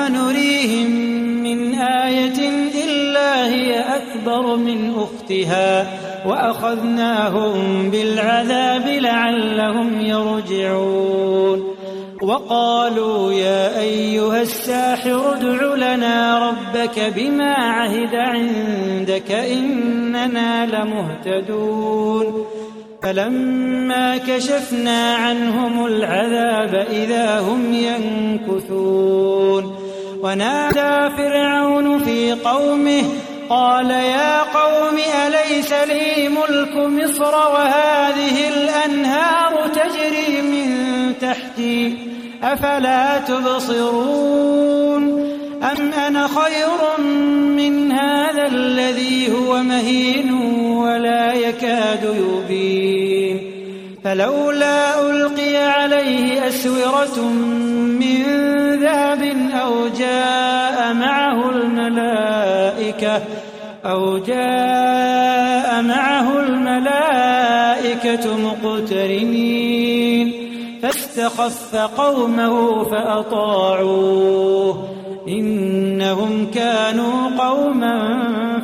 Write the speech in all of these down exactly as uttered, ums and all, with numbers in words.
وما نريهم من آية إلا هي أكبر من أختها وأخذناهم بالعذاب لعلهم يرجعون وقالوا يا أيها الساحر ادع لنا ربك بما عهد عندك إننا لمهتدون فلما كشفنا عنهم العذاب إذا هم ينكثون ونادى فرعون في قومه قال يا قوم أليس لي ملك مصر وهذه الأنهار تجري من تحتي أفلا تبصرون أم أنا خير من هذا الذي هو مهين ولا يكاد يبين فلولا ألقي عليه أسورة من ذهب أو جاء معه الملائكة أو جاء معه الملائكة مقترنين فاستخف قومه فأطاعوه إنهم كانوا قوما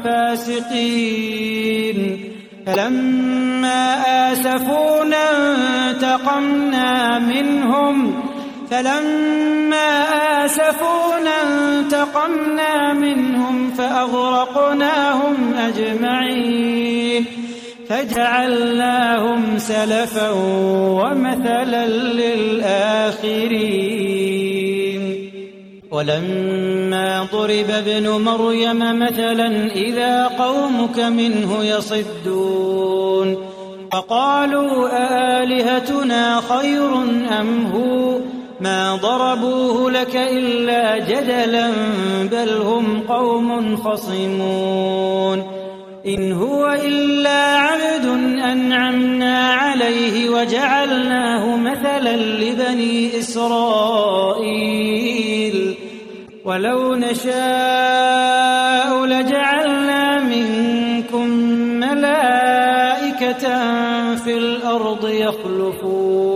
فاسقين فلما آسفونا انتقمنا منهم فلما آسفونا انتقمنا منهم فأغرقناهم أجمعين فجعلناهم سلفا ومثلا للآخرين ولما ضرب ابن مريم مثلا إذا قومك منه يصدون فقالوا أآلهتنا خير أم هو ما ضربوه لك إلا جدلا بل هم قوم خصمون إن هو إلا عبد أنعمنا عليه وجعلناه مثلا لبني إسرائيل ولو نشاء لجعلنا منكم ملائكة في الأرض يخلفون